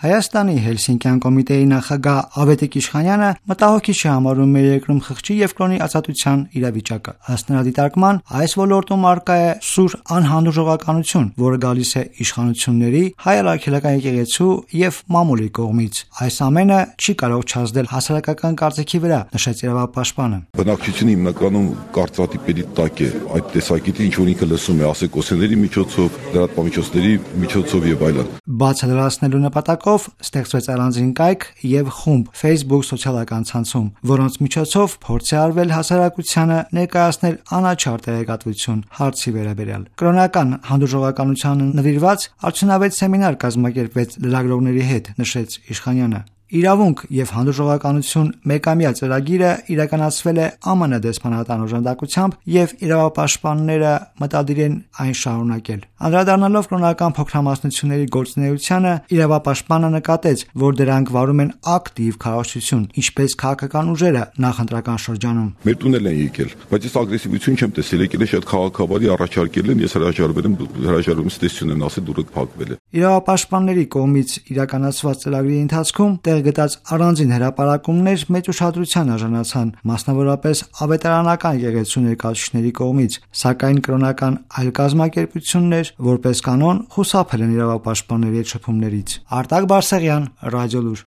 Հայաստանի Հելսինկյան կոմիտեի նախագահ Ավետիք Իշխանյանը մտահոգիչ է համարում մեր երկրում խղճի եւ կրոնի ազատության իրավիճակը։ Ըստ նրա դիտարկման, այս ոլորտում առկա է սուր անհանդուրժողականություն, որը գալիս է իշխանությունների, հայ առաքելական եկեղեցու եւ մամուլի կողմից։ Այս ամենը չի կարող չազդել հասարակական կարծիքի վրա, նշեց իրավապաշտպանը։ Բնակչությունը հիմնականում կարծրատիպերի տակ է այդ տեսակետի, ինչ որ ինքը լսում է ասեկոսների միջոցով, լրատվամիջոցների միջոցով եւ այլն։ Բացը լրացնելու նպատակով ստեղծվեց առանձին կայք եւ խումբ Facebook սոցիալական ցանցում, որոնց միջոցով փորձ է արվել հասարակությանը ներկայացնել անաչառ տեղեկատվություն հարցի վերաբերյալ։ Կրոնական հանդուրժողականությանը նվիրված արդյունավետ սեմինար կազմակերպվեց լրագրողների հետ, նշեց Իշխանյանը։ Իրավունք եւ հանդուրժողականություն մեկամյա ծրագիրը իրականացվել է ԱՄՆ դեսպանատան օժանդակությամբ եւ իրավապաշտպանները մտադիր են այն շարունակել։ Անդրադառնալով կրոնական փոքրամասնությունների գործունեությանը, իրավապաշտպանը նկատեց, որ դրանք վարում են ակտիվ քարոզչություն, ինչպես քաղաքական ուժերը նախընտրական շրջանում։ Մեր տունել են եկել, բայց ես ագրեսիվություն չեմ տեսել, եկել է շատ քաղաքավարի առաջարկել են, ես հրաժարվում ստեսություն եմ ասել դուրը փակվել է։ Իրավապաշտպանների կողմից իրականացված ծրագրի ընթացքում գտած առանձին հրապարակումներ մեծ ուշադրության արժանացան, մասնավորապես ավետարանական եկեղեցու ներկայացուցիչների կողմից, սակայն կրոնական այլ կազմակերպություններ, որպես կանոն, խուսափել են իրավապաշտպանների հետ շփումներից։ Արտակ Բարսեղյան, Ռադիոլուր։